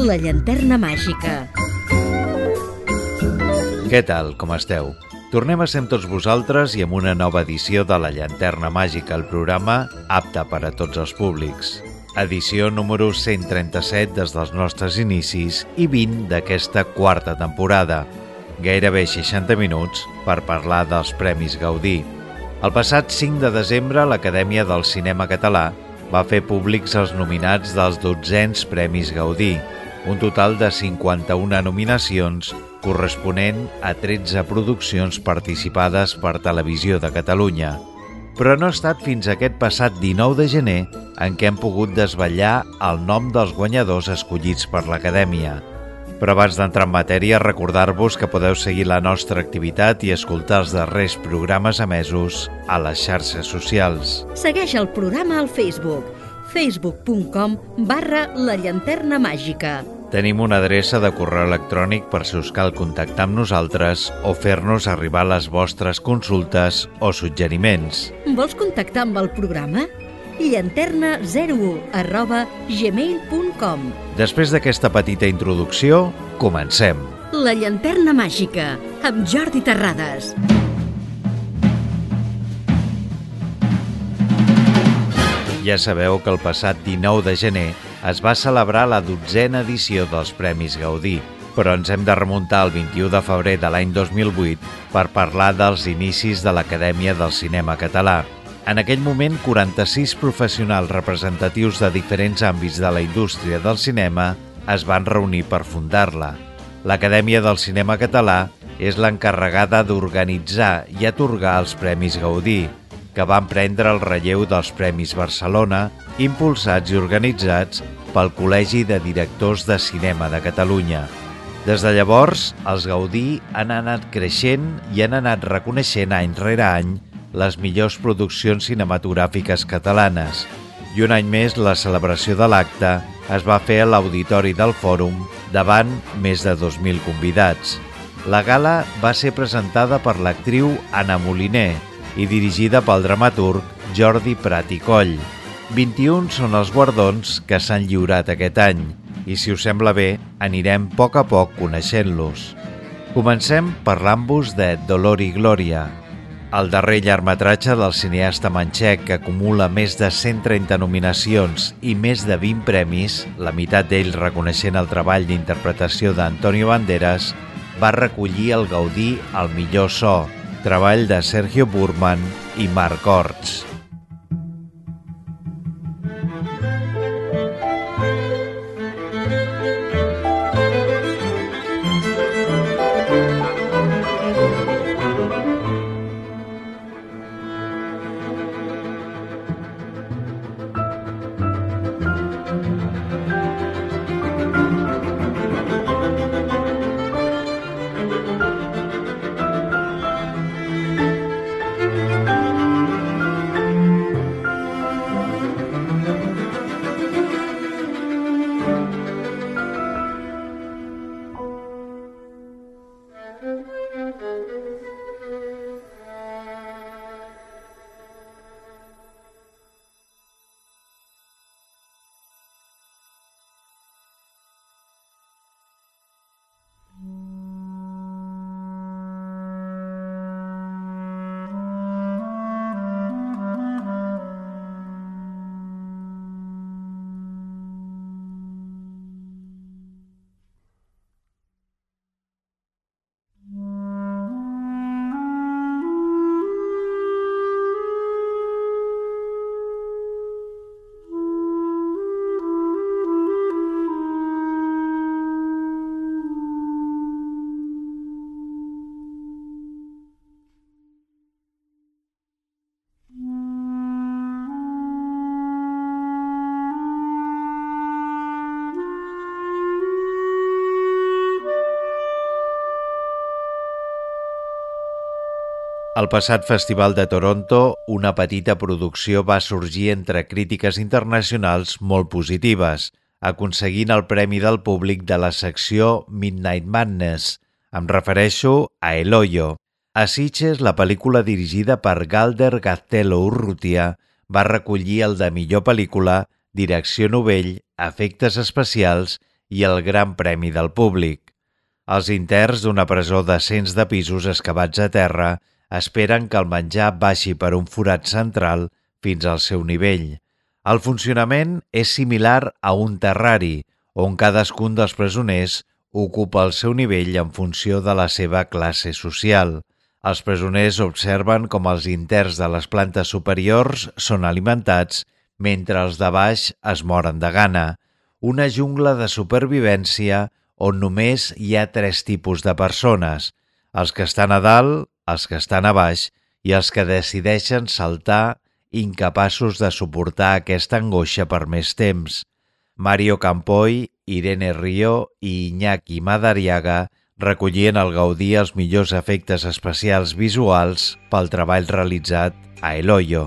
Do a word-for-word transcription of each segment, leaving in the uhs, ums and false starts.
La llanterna màgica. Què tal, com esteu? Tornem a ser amb tots vosaltres i amb una nova edició de La llanterna màgica, el programa apte per a tots els públics. Edició número cent trenta-set des dels nostres inicis i vint d'aquesta quarta temporada. Gairebé seixanta minuts per parlar dels Premis Gaudí. El passat cinc de desembre, l'Acadèmia del Cinema Català va fer públics els nominats dels dotzens Premis Gaudí, un total de cinquanta-una nominacions corresponent a tretze produccions participades per Televisió de Catalunya. Però no ha estat fins aquest passat dinou de gener en què hem pogut desvetllar el nom dels guanyadors escollits per l'Acadèmia. Però abans d'entrar en matèria, recordar-vos que podeu seguir la nostra activitat i escoltar els darrers programes emesos a les xarxes socials. Segueix el programa al Facebook, facebook punt com barra la llanterna màgica. Tenim una adreça de correu electrònic per si us cal contactar amb nosaltres o fer-nos arribar les vostres consultes o suggeriments. Vols contactar amb el programa? llanterna zero u arroba gmail punt com. Després d'aquesta petita introducció, comencem. La llanterna màgica, amb Jordi Terrades. Ja sabeu que el passat dinou de gener es va celebrar la dotzena edició dels Premis Gaudí, però ens hem de remuntar al vint-i-u de febrer de l'any dos mil vuit per parlar dels inicis de l'Acadèmia del Cinema Català. En aquell moment, quaranta-sis professionals representatius de diferents àmbits de la indústria del cinema es van reunir per fundar-la. L'Acadèmia del Cinema Català és l'encarregada d'organitzar i atorgar els Premis Gaudí, que van prendre el relleu dels Premis Barcelona, impulsats i organitzats pel Col·legi de Directors de Cinema de Catalunya. Des de llavors, els Gaudí han anat creixent i han anat reconeixent any rere any les millors produccions cinematogràfiques catalanes. I un any més, la celebració de l'acte es va fer a l'Auditori del Fòrum davant més de dos mil convidats. La gala va ser presentada per l'actriu Anna Moliner i dirigida pel dramaturg Jordi Prat i Coll. vint-i-un són els guardons que s'han lliurat aquest any i, si us sembla bé, anirem a poc a poc coneixent-los. Comencem parlant-vos de Dolor i Glòria, el darrer llargmetratge del cineasta manxec que acumula més de cent trenta nominacions i més de vint premis, la meitat d'ells reconeixent el treball d'interpretació d'Antonio Banderas, va recollir el Gaudí al millor so, treball de Sergio Burman i Marc Orts. Al passat Festival de Toronto, una petita producció va sorgir entre crítiques internacionals molt positives, aconseguint el premi del públic de la secció Midnight Madness. Em refereixo a El Hoyo. A Sitges, la pel·lícula dirigida per Galder Gaztelo Urrutia va recollir el de millor pel·lícula, direcció novell, efectes especials i el Gran Premi del Públic. Els interns d'una presó de cents de pisos excavats a terra esperen que el menjar baixi per un forat central fins al seu nivell. El funcionament és similar a un terrari, on cadascun dels presoners ocupa el seu nivell en funció de la seva classe social. Els presoners observen com els interns de les plantes superiors són alimentats mentre els de baix es moren de gana. Una jungla de supervivència on només hi ha tres tipus de persones, els que estan a dalt, els que estan a baix i els que decideixen saltar incapaços de suportar aquesta angoixa per més temps. Mario Campoy, Irene Río i Iñaki Madariaga recollien al Gaudí els millors efectes especials visuals pel treball realitzat a El Hoyo.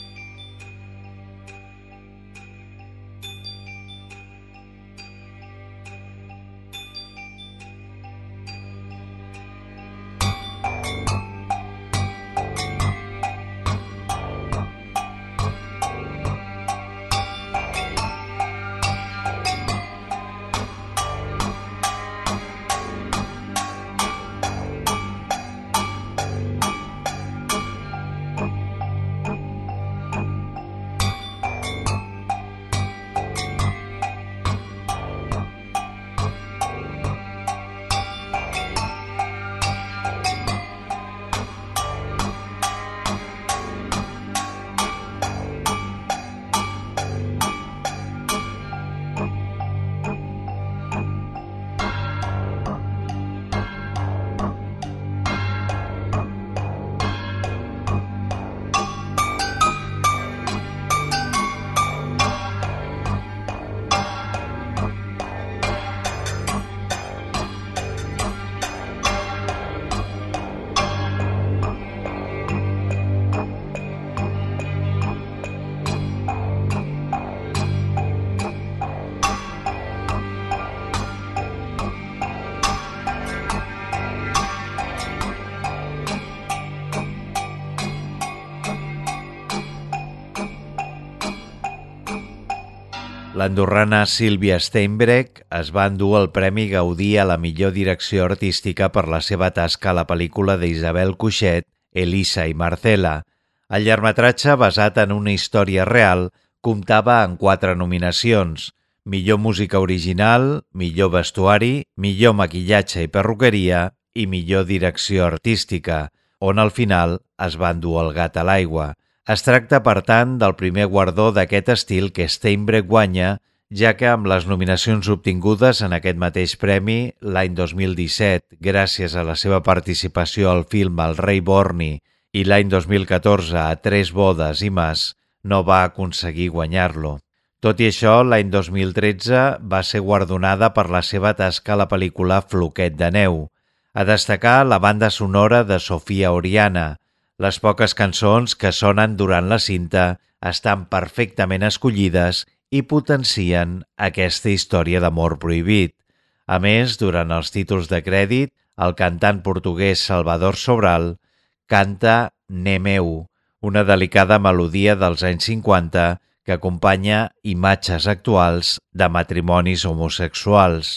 L'andorrana Sílvia Steinbrück es va endur el Premi Gaudí a la millor direcció artística per la seva tasca a la pel·lícula d'Isabel Cuixet, Elisa i Marcela. El llargmetratge, basat en una història real, comptava amb quatre nominacions: millor música original, millor vestuari, millor maquillatge i perruqueria i millor direcció artística, on al final es va endur el gat a l'aigua. Es tracta, per tant, del primer guardó d'aquest estil que Steinbrück guanya, ja que amb les nominacions obtingudes en aquest mateix premi l'any dos mil disset, gràcies a la seva participació al film El rei Borni, i l'any dos mil catorze a Tres bodes i más, no va aconseguir guanyar-lo. Tot i això, l'any dos mil tretze va ser guardonada per la seva tasca a la pel·lícula Floquet de neu. A destacar la banda sonora de Sofia Oriana. Les poques cançons que sonen durant la cinta estan perfectament escollides i potencien aquesta història d'amor prohibit. A més, durant els títols de crèdit, el cantant portuguès Salvador Sobral canta Ne meu, una delicada melodia dels anys cinquanta que acompanya imatges actuals de matrimonis homosexuals.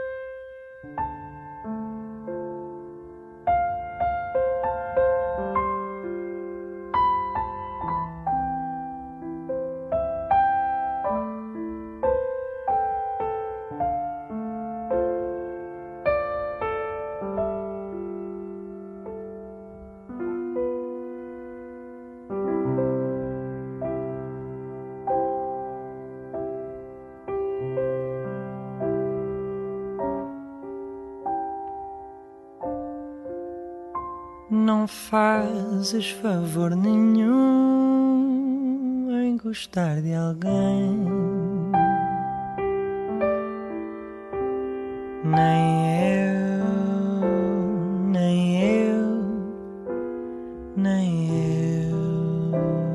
Não fazes favor nenhum em gostar de alguém, nem eu, nem eu, nem eu.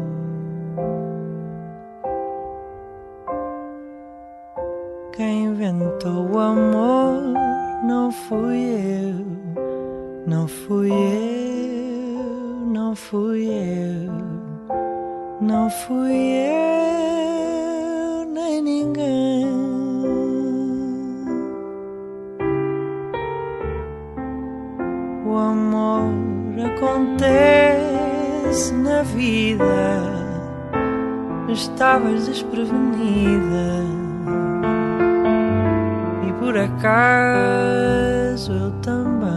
Quem inventou o amor não fui eu, não fui eu. Não fui eu, não fui eu, nem ninguém. O amor acontece na vida, estavas desprevenida e por acaso eu também.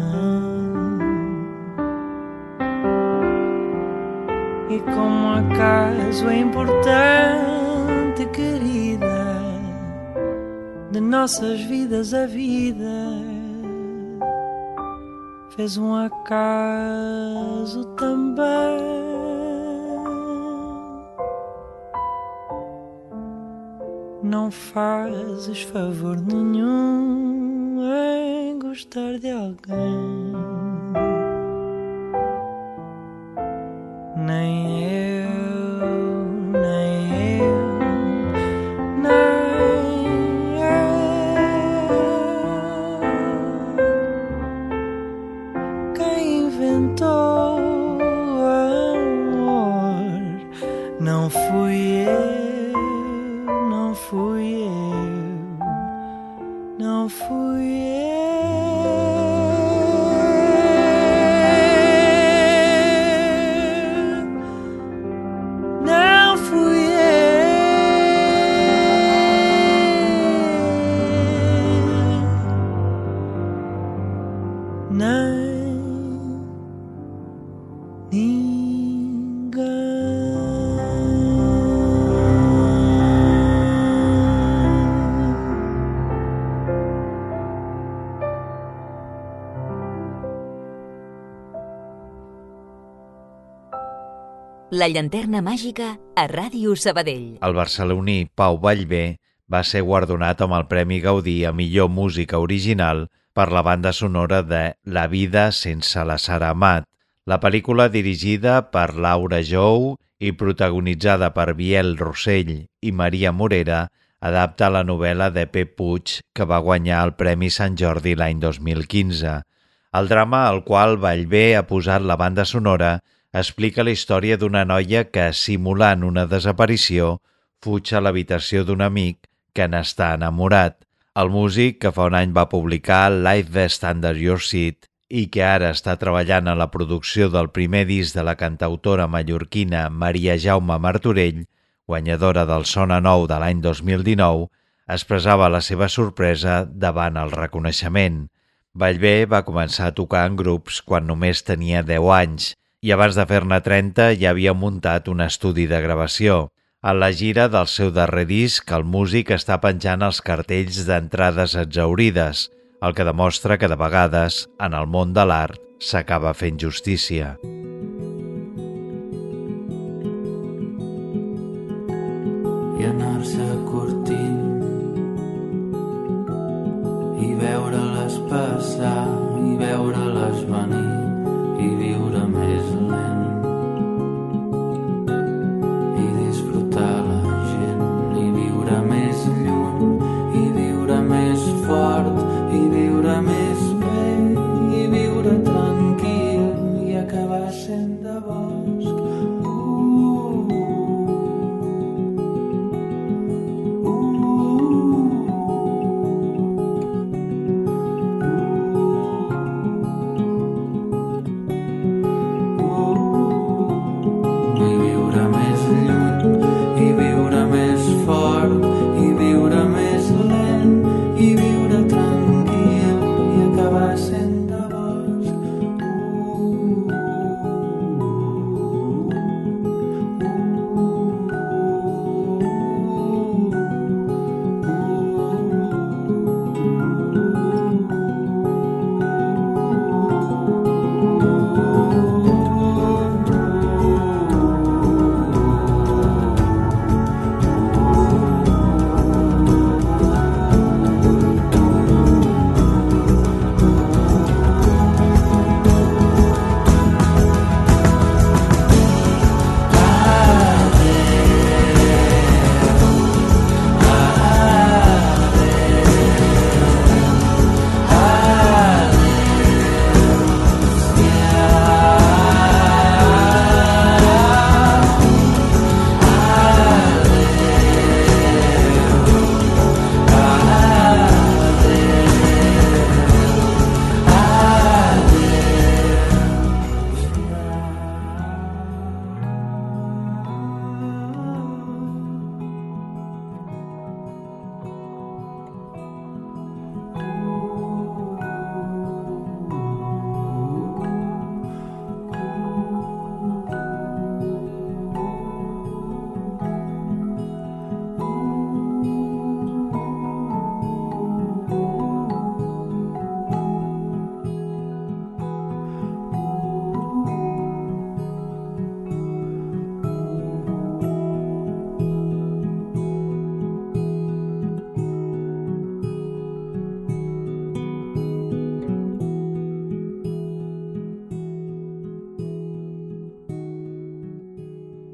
E como acaso é importante, querida, de nossas vidas a vida fez um acaso também. Não fazes favor nenhum em gostar de alguém, nem eu, nem eu, nem eu. Quem inventou o amor não fui eu, não fui eu, não fui eu. La llanterna màgica a Ràdio Sabadell. El barceloní Pau Vallvé va ser guardonat amb el Premi Gaudí a millor música original per la banda sonora de La vida sense la Sara Amat, la pel·lícula dirigida per Laura Jou i protagonitzada per Biel Rossell i Maria Morera, adapta la novel·la de Pep Puig que va guanyar el Premi Sant Jordi l'any dos mil quinze. El drama al qual Vallvé ha posat la banda sonora explica la història d'una noia que, simulant una desaparició, fuig a l'habitació d'un amic que n'està enamorat. El músic, que fa un any va publicar Live Best Under Your Seat i que ara està treballant en la producció del primer disc de la cantautora mallorquina Maria Jaume Martorell, guanyadora del Sona Nou de l'any dos mil dinou, expressava la seva sorpresa davant el reconeixement. Vallvé va començar a tocar en grups quan només tenia deu anys, i abans de fer-ne trenta ja havia muntat un estudi de gravació. A la gira del seu darrer disc, el músic està penjant els cartells d'entrades exhaurides, el que demostra que de vegades, en el món de l'art, s'acaba fent justícia. I anar-se curtint i veure-les passar i veure-les venir i viure més lent i disfrutar la gent i viure més lluny i viure més fort i viure més bé i viure tranquil i acabar sent de bosc.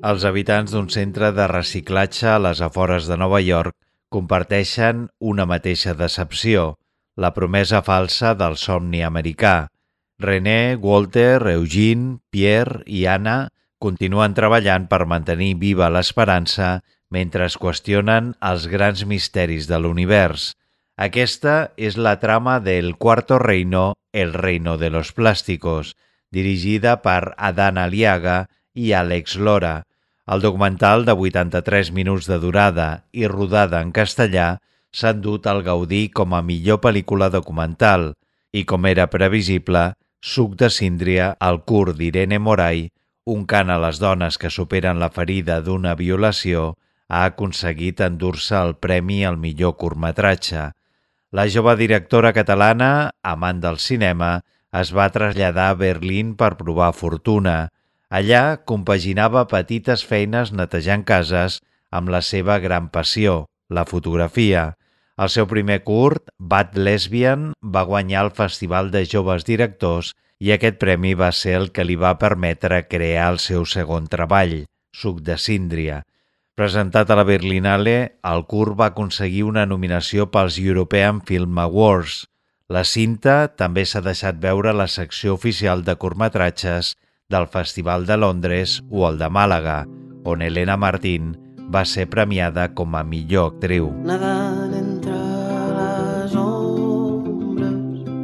Els habitants d'un centre de reciclatge a les afores de Nova York comparteixen una mateixa decepció, la promesa falsa del somni americà. René, Walter, Eugene, Pierre i Anna continuen treballant per mantenir viva l'esperança mentre es qüestionen els grans misteris de l'univers. Aquesta és la trama del Cuarto Reino, El Reino de los Plásticos, dirigida per Adán Aliaga i Àlex Lora. El documental de vuitanta-tres minuts de durada i rodada en castellà s'ha endut al Gaudí com a millor pel·lícula documental i, com era previsible, Suc de síndria, el curt d'Irene Moray, un cant a les dones que superen la ferida d'una violació, ha aconseguit endur-se el premi al millor curtmetratge. La jove directora catalana, amant del cinema, es va traslladar a Berlín per provar fortuna. Allà compaginava petites feines netejant cases amb la seva gran passió, la fotografia. El seu primer curt, Bad Lesbian, va guanyar el Festival de Joves Directors i aquest premi va ser el que li va permetre crear el seu segon treball, Suc de síndria. Presentat a la Berlinale, el curt va aconseguir una nominació pels European Film Awards. La cinta també s'ha deixat veure a la secció oficial de curtmetratges del Festival de Londres o el de Màlaga, on Elena Martín va ser premiada com a millor actriu. Nedant entre les ombres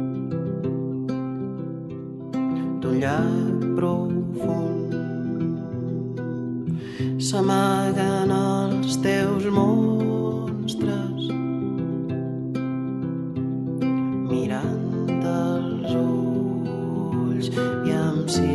d'un llac profund s'amaguen els teus monstres mirant els ulls i amb si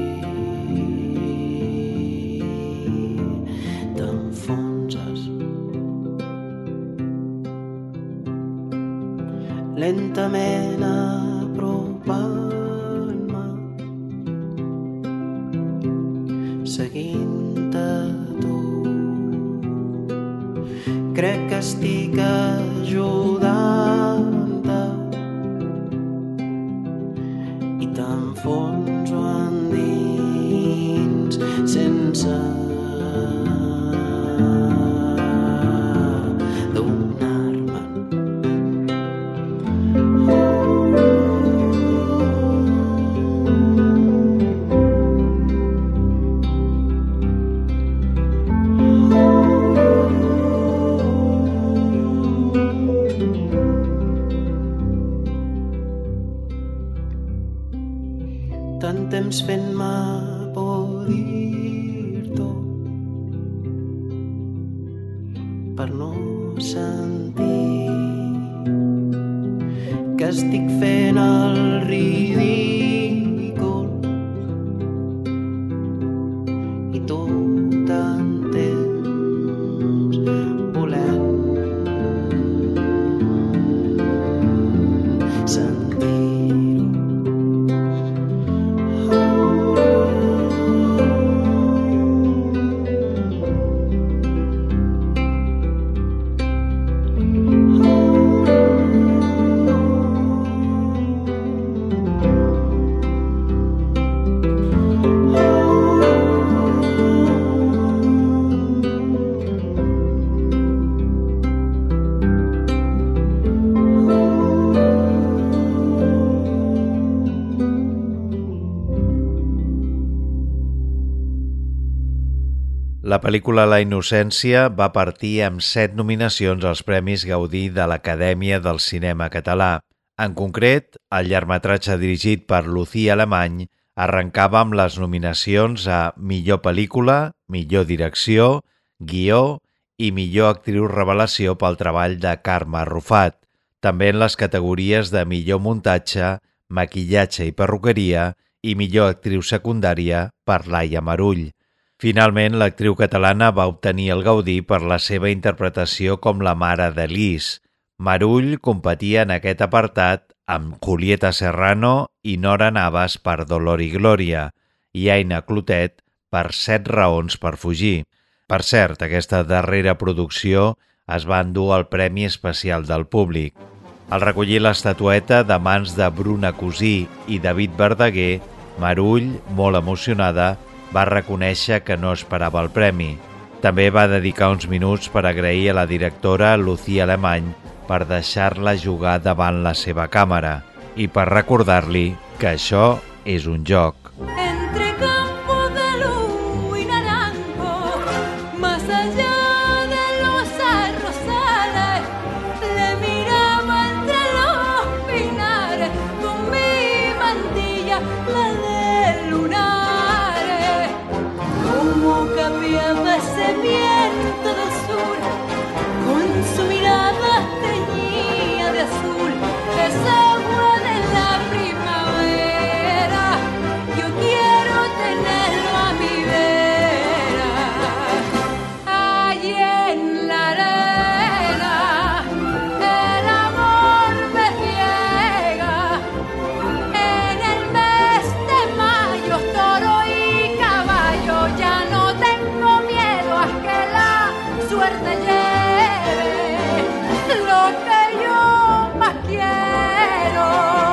lentament apropant-me, seguint-te tu. Crec que estic ajudant-te i t'enfonso endins sense fent-me por dir-t'ho per no sentir que estic fent el ridícul i tu t'entens volent sentir. La pel·lícula La innocència va partir amb set nominacions als Premis Gaudí de l'Acadèmia del Cinema Català. En concret, el llargmetratge dirigit per Lucía Alemany arrencava amb les nominacions a Millor Pel·lícula, Millor Direcció, Guió i Millor Actriu Revelació pel treball de Carme Arrufat. També en les categories de Millor Muntatge, Maquillatge i Perruqueria i Millor Actriu Secundària per Laia Marull. Finalment, l'actriu catalana va obtenir el Gaudí per la seva interpretació com la mare de Lis. Marull competia en aquest apartat amb Julieta Serrano i Nora Navas per Dolor i Glòria i Aina Clotet per Set raons per fugir. Per cert, aquesta darrera producció es va endur el Premi Especial del Públic. Al recollir l'estatueta de mans de Bruna Cosí i David Verdaguer, Marull, molt emocionada, va reconèixer que no esperava el premi. També va dedicar uns minuts per agrair a la directora Lucía Alemany per deixar-la jugar davant la seva càmera i per recordar-li que això és un joc. Entre campos de luz y naranjo, más allá de los arrozales, le miraba entre los pinares con mi mantilla, la de lunares. Como cambiaba ese viento del sur, con su mirada teñida de azul, esa agua de la primavera. Yo quiero tenerlo a mi vera, allí en la arena, el amor me ciega. En el mes de mayo, toro y caballo, ya no tengo miedo a que la suerte lleve lo que yo más quiero.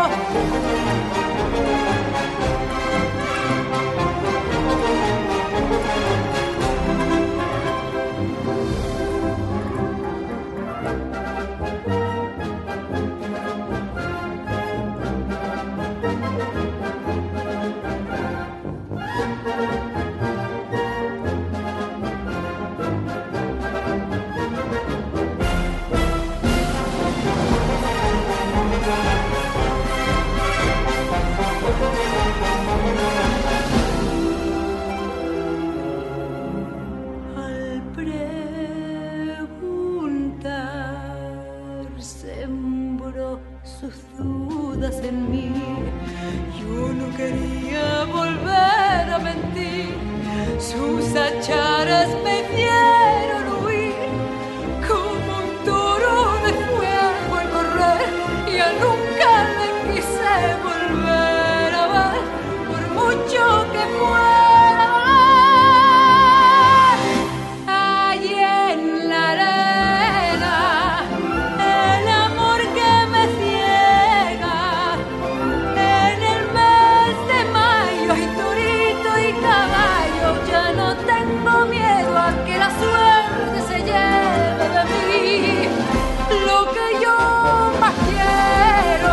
Al preguntar sembró sus dudas en mí. Yo no quería volver a mentir. Sus acharas me hicieron huir como un toro de fuego al correr. Ya nunca le quise volver a ver, por mucho que fuera mar. Allí en la arena, el amor que me ciega. En el mes de mayo, y torito y caballo, ya no tengo miedo a que la suerte se lleve de mí lo que yo más quiero.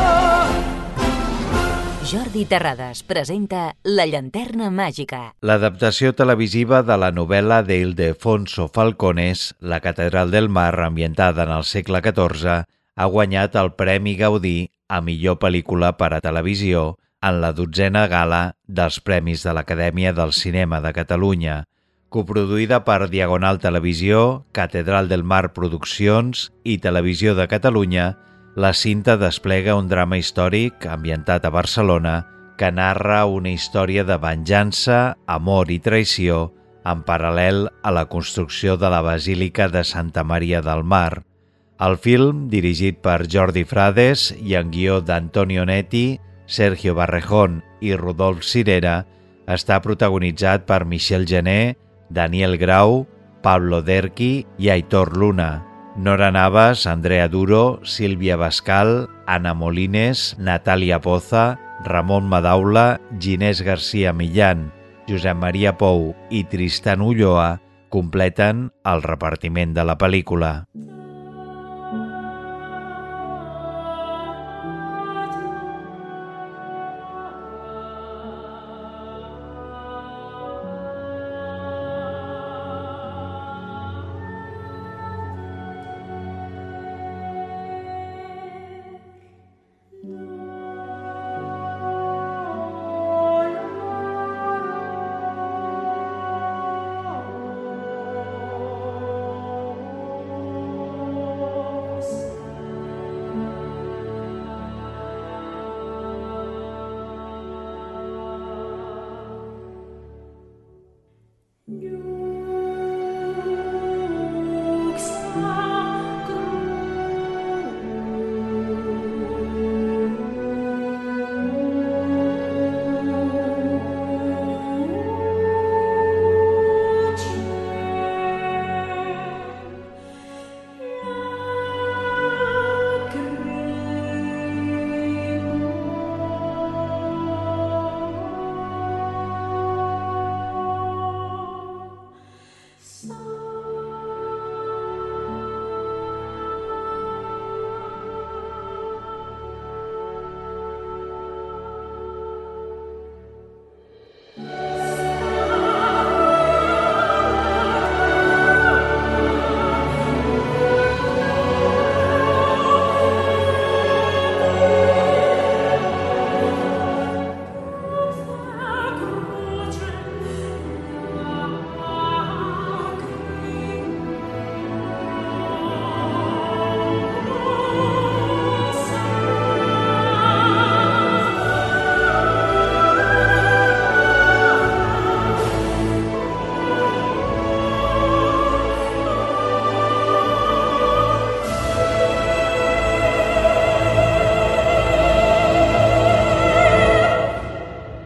Jordi Terrades presenta La llanterna màgica. L'adaptació televisiva de la novel·la d'Ildefonso Falcones, La catedral del mar, ambientada en el segle catorze, ha guanyat el Premi Gaudí a millor pel·lícula per a televisió en la dotzena gala dels Premis de l'Acadèmia del Cinema de Catalunya. Coproduïda per Diagonal Televisió, Catedral del Mar Produccions i Televisió de Catalunya, la cinta desplega un drama històric ambientat a Barcelona que narra una història de venjança, amor i traïció en paral·lel a la construcció de la Basílica de Santa Maria del Mar. El film, dirigit per Jordi Frades i en guió d'Antonio Netti, Sergio Barrejón i Rodolf Cirera, està protagonitzat per Michel Gené, Daniel Grau, Pablo Derqui i Aitor Luna. Nora Navas, Andrea Duro, Sílvia Bascal, Ana Molines, Natàlia Poza, Ramon Madaula, Ginés García Millán, Josep Maria Pou i Tristan Ulloa completen el repartiment de la pel·lícula.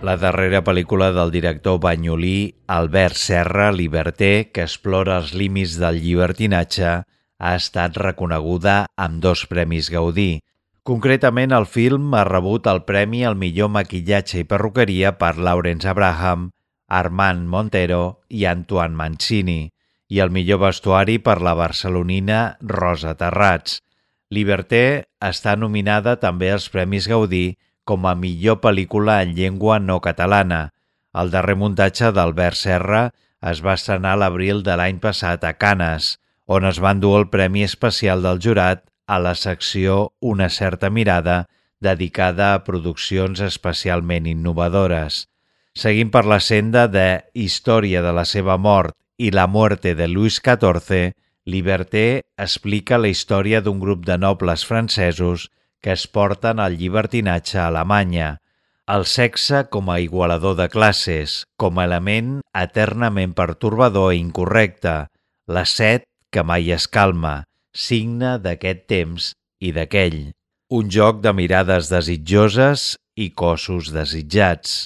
la darrera pel·lícula del director banyolí Albert Serra, Liberté, que explora els límits del llibertinatge, ha estat reconeguda amb dos premis Gaudí. Concretament, el film ha rebut el premi al millor maquillatge i perruqueria per Lawrence Abraham, Armand Montero i Antoine Mancini, i el millor vestuari per la barcelonina Rosa Terrats. Liberté està nominada també als Premis Gaudí com a millor pel·lícula en llengua no catalana. El darrer muntatge d'Albert Serra es va estrenar l'abril de l'any passat a Canes, on es va endur el Premi Especial del Jurat a la secció Una certa mirada, dedicada a produccions especialment innovadores. Seguint per la senda de Història de la seva mort i la muerte de Louis catorze, Liberté explica la història d'un grup de nobles francesos que es porten al llibertinatge a Alemanya, el sexe com a igualador de classes, com a element eternament pertorbador i incorrecte, la set que mai es calma, signe d'aquest temps i d'aquell. Un joc de mirades desitjoses i cossos desitjats.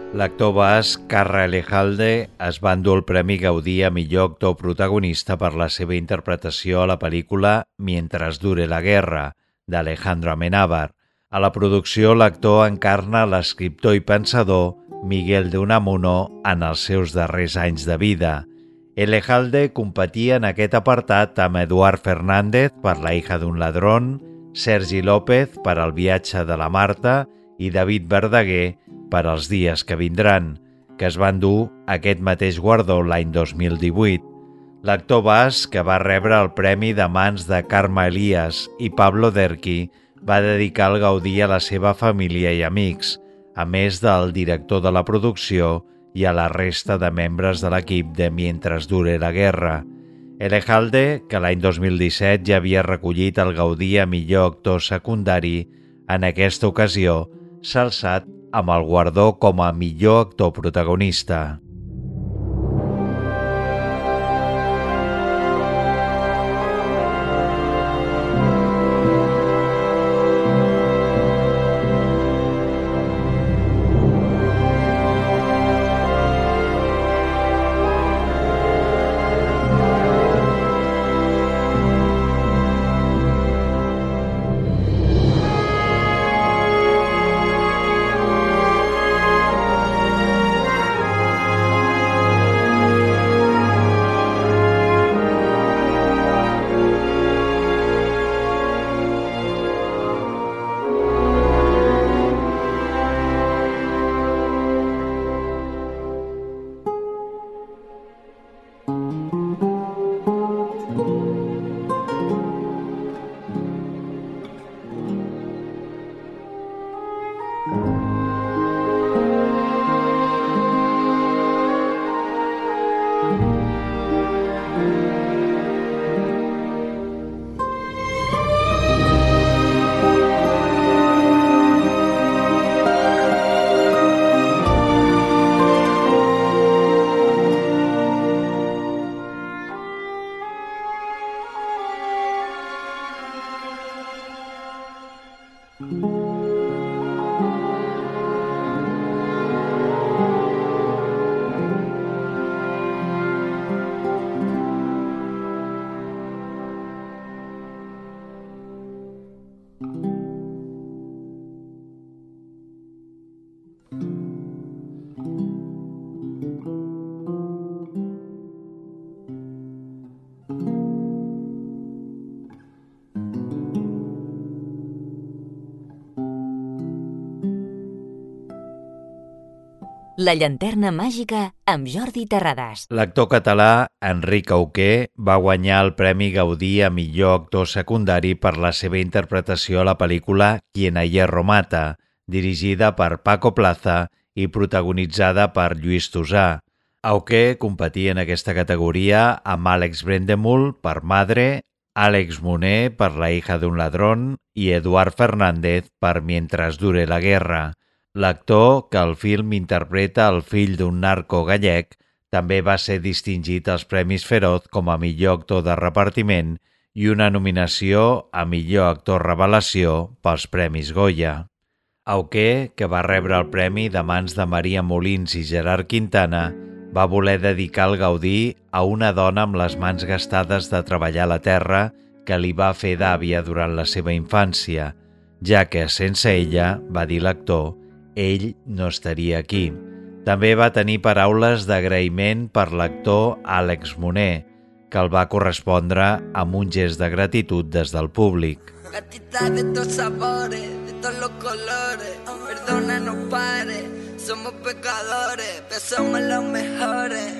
L'actor basc Carra Elejalde es va endur el Premi Gaudí a millor actor protagonista per la seva interpretació a la pel·lícula Mientras dure la guerra, d'Alejandro Amenábar. A la producció, l'actor encarna l'escriptor i pensador Miguel de Unamuno en els seus darrers anys de vida. Elejalde competia en aquest apartat amb Eduard Fernández per La hija d'un ladrón, Sergi López per El viatge de la Marta i David Verdaguer per Els dies que vindran, que es van dur aquest mateix guardó l'any dos mil divuit. L'actor basc, que va rebre el premi de mans de Carme Elias i Pablo Derqui, va dedicar el Gaudí a la seva família i amics, a més del director de la producció i a la resta de membres de l'equip de Mientras dure la guerra. Elejalde, que l'any dos mil disset ja havia recollit el Gaudí a millor actor secundari, en aquesta ocasió s'ha alçat amb el guardó com a millor actor protagonista. La llanterna màgica amb Jordi Terrades. L'actor català Enric Auqué va guanyar el Premi Gaudí a millor actor secundari per la seva interpretació a la pel·lícula Quien a hierro mata, dirigida per Paco Plaza i protagonitzada per Lluís Tosà. Auqué competia en aquesta categoria amb Àlex Brendemul per Madre, Àlex Moner per La hija d'un ladrón i Eduard Fernández per Mientras dure la guerra. L'actor, que al film interpreta el fill d'un narco gallec, també va ser distingit als Premis Feroz com a millor actor de repartiment i una nominació a millor actor revelació pels Premis Goya. Auqué, que va rebre el premi de mans de Maria Molins i Gerard Quintana, va voler dedicar el Gaudí a una dona amb les mans gastades de treballar la terra que li va fer d'àvia durant la seva infància, ja que sense ella, va dir l'actor, ell no estaria aquí. També va tenir paraules d'agraïment per l'actor Àlex Moner, que el va correspondre amb un gest de gratitud des del públic. Gatita de tos sabores, de todos los colores, perdona no pares, somos pecadores, pero somos los mejores.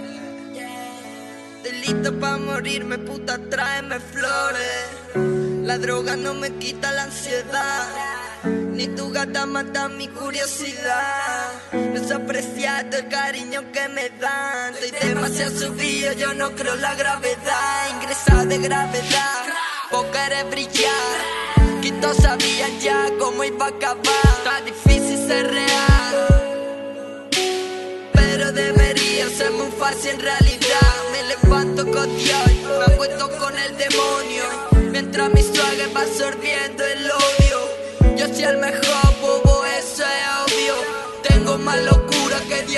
Estoy listo pa' morirme, puta, tráeme flores. La droga no me quita la ansiedad, ni tu gata mata mi curiosidad. No se aprecia el cariño que me dan. Estoy demasiado subido, yo no creo en la gravedad. Ingresado de gravedad, vos querés brillar, que todos sabían ya cómo iba a acabar. Está difícil ser real, pero debería ser muy fácil en realidad. Me levanto con Dios, me acuesto con el demonio, mientras mi swagger va absorbiendo el odio. Yo soy el mejor, bobo, eso es obvio. Tengo más locura que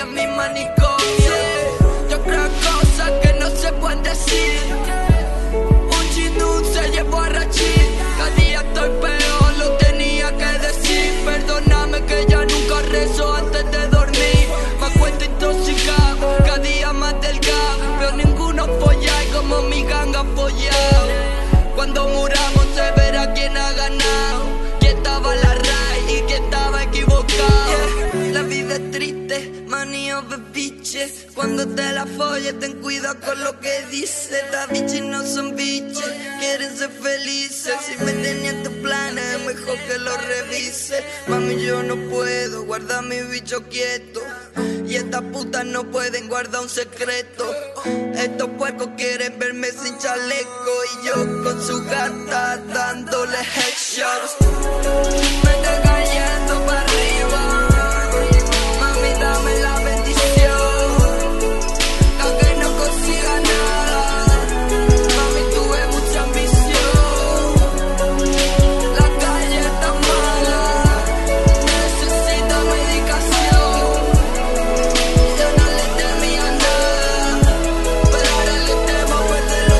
no ves biche. Cuando te la folles, ten cuidado con lo que dice. Estas biches no son biches, quieren ser felices. Si me tenían tus planes, es mejor que lo revise. Mami, yo no puedo guardar mi bicho quieto. Y estas putas no pueden guardar un secreto. Estos puercos quieren verme sin chaleco. Y yo con su gata dándole headshots. Me estoy cayendo para arriba. Mami, dame la bendición. Aunque no consiga nada. Mami, tuve mucha ambición. La calle está mala. Necesita medicación. Yo no le temía nada, pero ahora le temo perderlo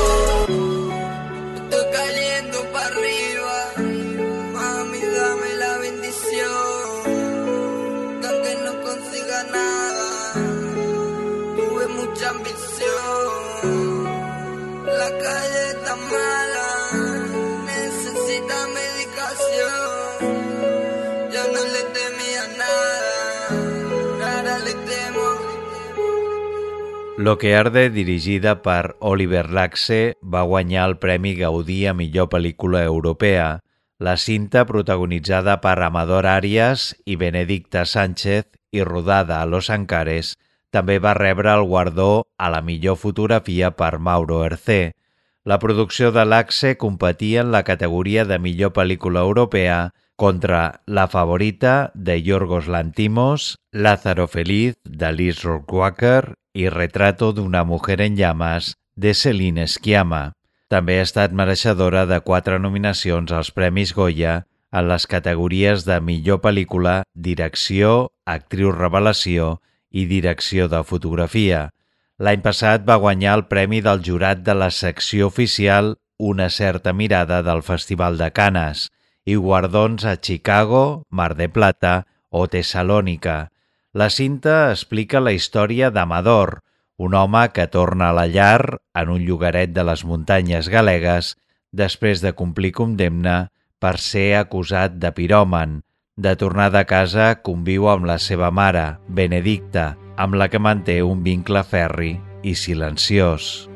todo. Estoy cayendo para arriba. Mami, dame la bendición. Que aunque no consiga nada, tuve mucha ambición. La calle está mala, necesita medicación. Yo no le temía nada, ahora le temo. Lo que arde, dirigida per Oliver Laxe, va guanyar el Premi Gaudí a millor pel·lícula europea. La cinta, protagonitzada per Amador Arias i Benedicta Sánchez i rodada a Los Ancares, també va rebre el guardó a la millor fotografia per Mauro Hercé. La producció de Laxe competia en la categoria de millor pel·lícula europea contra La favorita, de Yorgos Lanthimos, Lázaro Feliz, de Liz Rohrwacher i Retrato d'una mujer en llamas, de Celine Sciamma. També ha estat mereixedora de quatre nominacions als Premis Goya en les categories de millor pel·lícula, direcció, actriu revelació i direcció de fotografia. L'any passat va guanyar el premi del jurat de la secció oficial Una certa mirada del Festival de Canes i guardons a Chicago, Mar de Plata o Tessalònica. La cinta explica la història d'Amador, un home que torna a la llar en un llogaret de les muntanyes galegues després de complir condemna per ser acusat de piròman. De tornada a casa, conviu amb la seva mare, Benedicta, amb la que manté un vincle ferri i silenciós.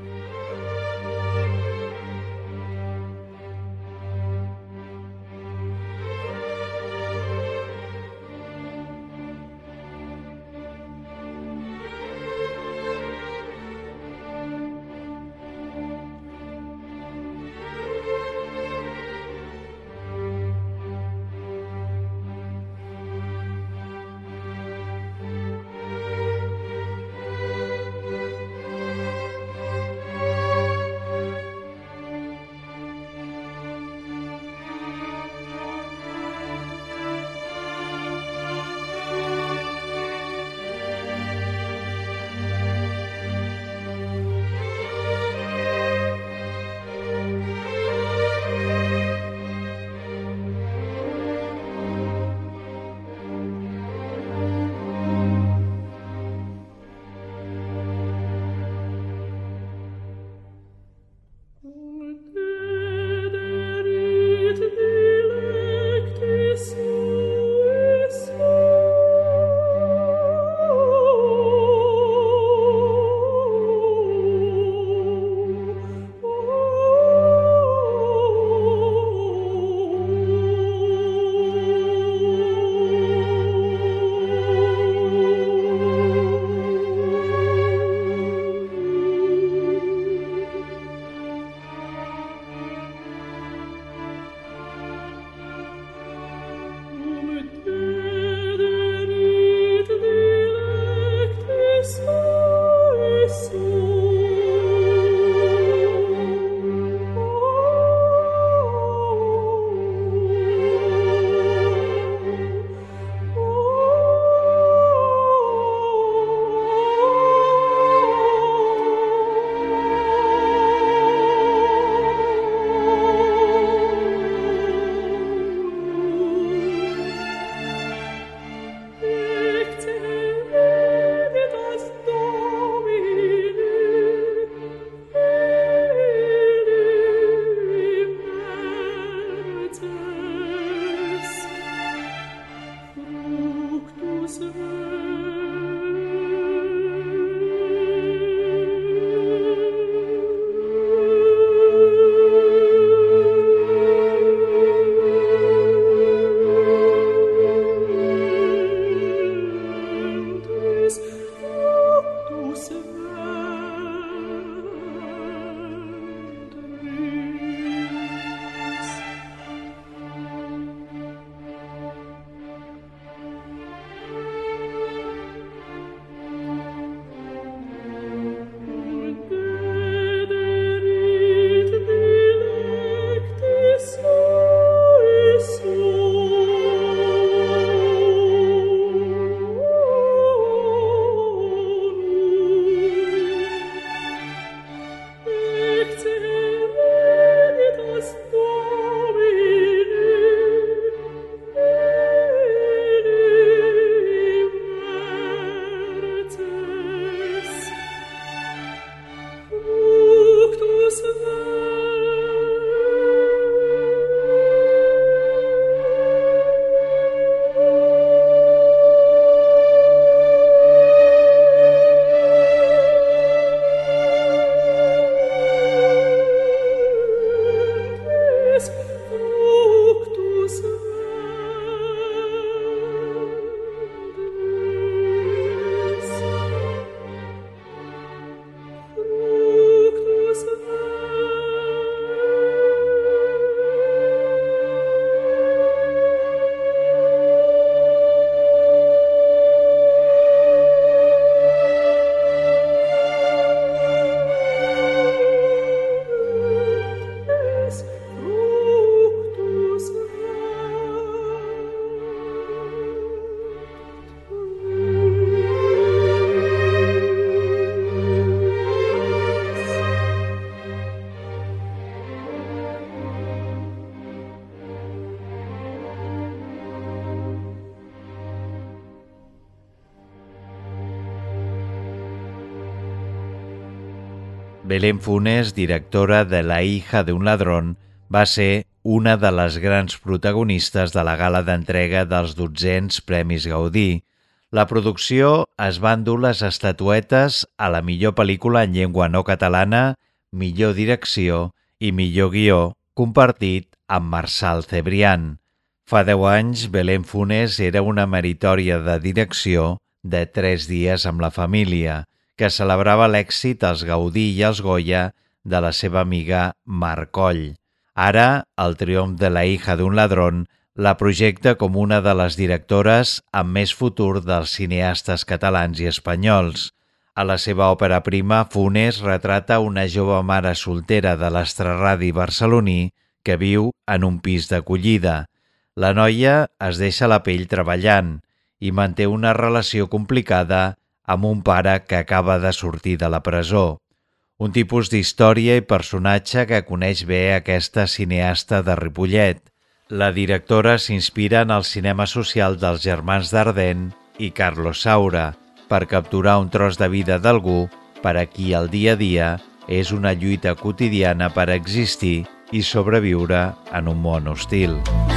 Belén Funes, directora de La hija de un ladrón, va ser una de les grans protagonistes de la gala d'entrega dels dotzens Premis Gaudí. La producció es va endur les estatuetes a la millor pel·lícula en llengua no catalana, millor direcció i millor guió, compartit amb Marçal Cebrián. Fa deu anys, Belén Funes era una meritòria de direcció de Tres dies amb la família, que celebrava l'èxit als Gaudí i als Goya de la seva amiga Mar Coll. Ara, el triomf de La hija d'un ladrón la projecta com una de les directores amb més futur dels cineastes catalans i espanyols. A la seva òpera prima, Funes retrata una jove mare soltera de l'extrarradi barceloní que viu en un pis d'acollida. La noia es deixa la pell treballant i manté una relació complicada amb un pare que acaba de sortir de la presó. Un tipus d'història i personatge que coneix bé aquesta cineasta de Ripollet. La directora s'inspira en el cinema social dels germans Dardenne i Carlos Saura per capturar un tros de vida d'algú per a qui el dia a dia és una lluita quotidiana per existir i sobreviure en un món hostil.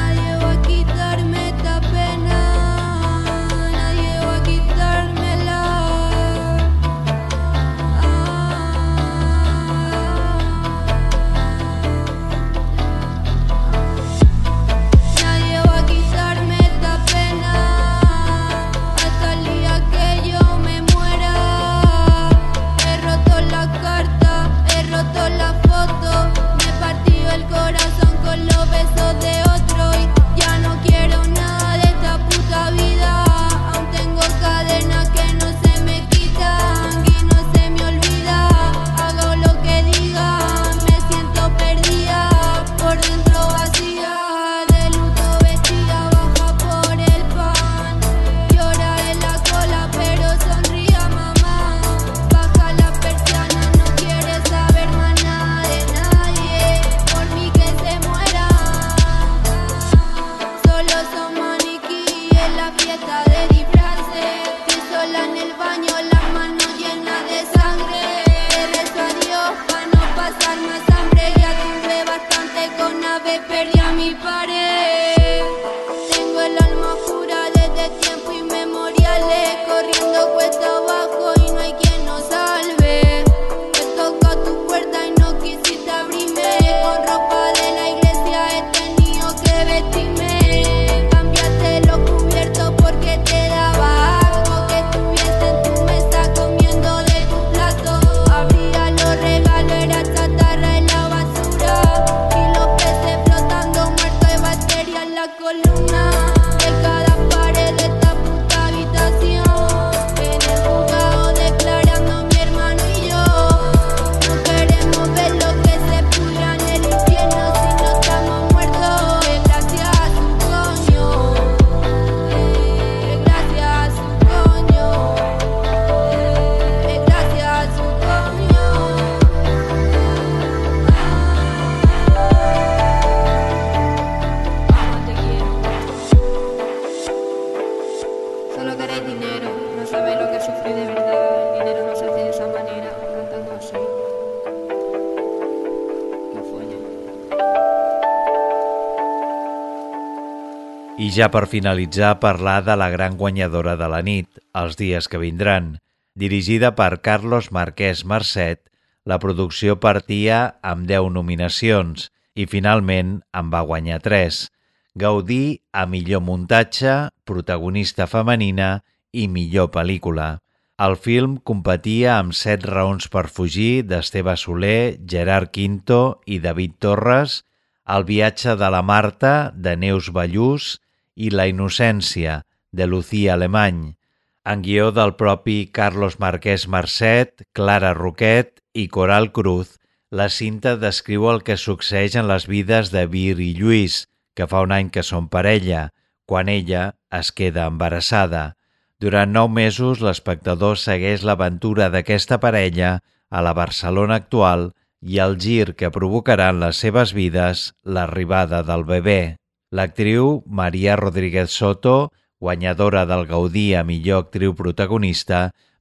I ja per finalitzar, parlar de la gran guanyadora de la nit, Els dies que vindran. Dirigida per Carlos Marquès Marcet, la producció partia amb deu nominacions i finalment en va guanyar tres. Gaudí a millor muntatge, protagonista femenina i millor pel·lícula. El film competia amb Set raons per fugir d'Esteve Soler, Gerard Quinto i David Torres, El viatge de la Marta de Neus Ballús i La innocència de Lucía Alemany. En guió del propi Carlos Marquès Marcet, Clara Roquet i Coral Cruz, la cinta descriu el que succeeix en les vides de Vir i Lluís, que fa un any que són parella, quan ella es queda embarassada. Durant nou mesos, l'espectador segueix l'aventura d'aquesta parella a la Barcelona actual i el gir que provocarà en les seves vides l'arribada del bebè. L'actriu Maria Rodríguez Soto, guanyadora del Gaudí a millor actriu protagonista,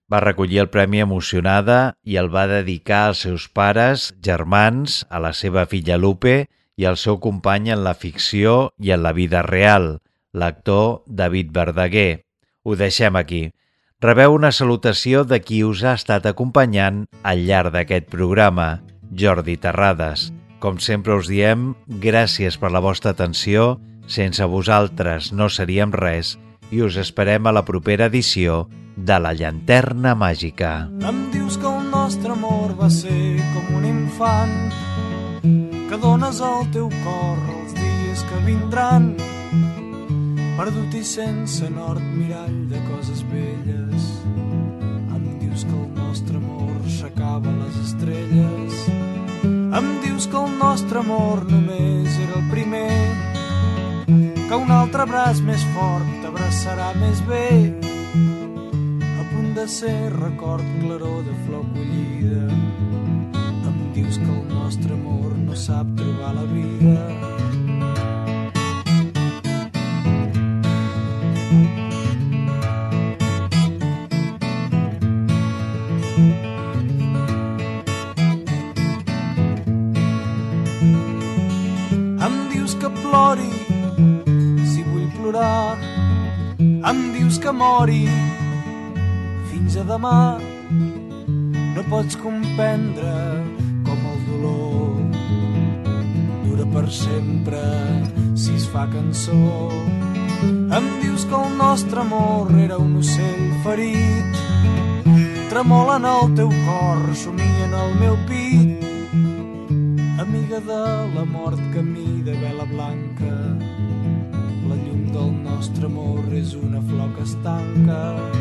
Va recollir el premi emocionada i el va dedicar als seus pares, germans, a la seva filla Lupe i al seu company en la ficció i en la vida real, l'actor David Verdaguer. Ho deixem aquí. Rebeu una salutació de qui us ha estat acompanyant al llarg d'aquest programa, Jordi Terrades. Com sempre us diem, gràcies per la vostra atenció, sense vosaltres no seríem res i us esperem a la propera edició de La Llanterna Màgica. Em dius que el nostre amor va ser com un infant, que dones al teu cor els dies que vindran, perdut i sense nord, mirall de coses velles. Em dius que el nostre amor s'acaba a les estrelles. Em dius que el nostre amor només era el primer, que un altre braç més fort t'abraçarà més bé, a punt de ser record, claror de flor collida. Em dius que el nostre amor no sap trobar la vida. Em dius que plori si vull plorar, em dius que mori fins a demà. No pots comprendre com el dolor dura per sempre si es fa cançó. Em dius que el nostre amor era un ocell ferit, tremola en el teu cor, somia en el meu pit, amiga de la mort, camí de vela blanca. La llum del nostre amor és una flor que es tanca.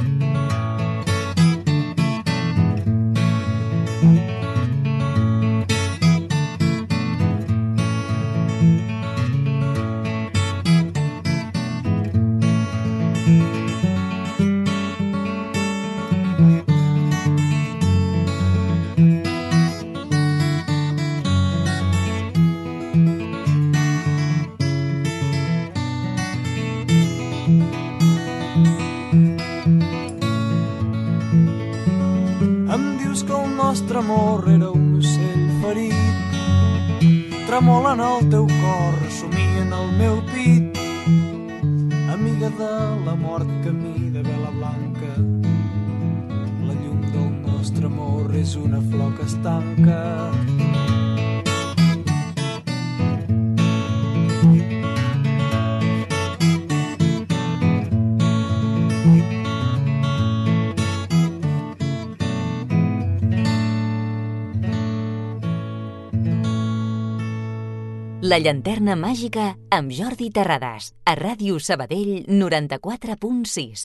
El nostre amor era un ocell ferit, tremola en el teu cor, somia en el meu pit, amiga de la mort, camí de vela blanca. La llum del nostre amor és una flor que es tanca. La Llanterna Màgica amb Jordi Terrades, a Ràdio Sabadell noranta-quatre punt sis.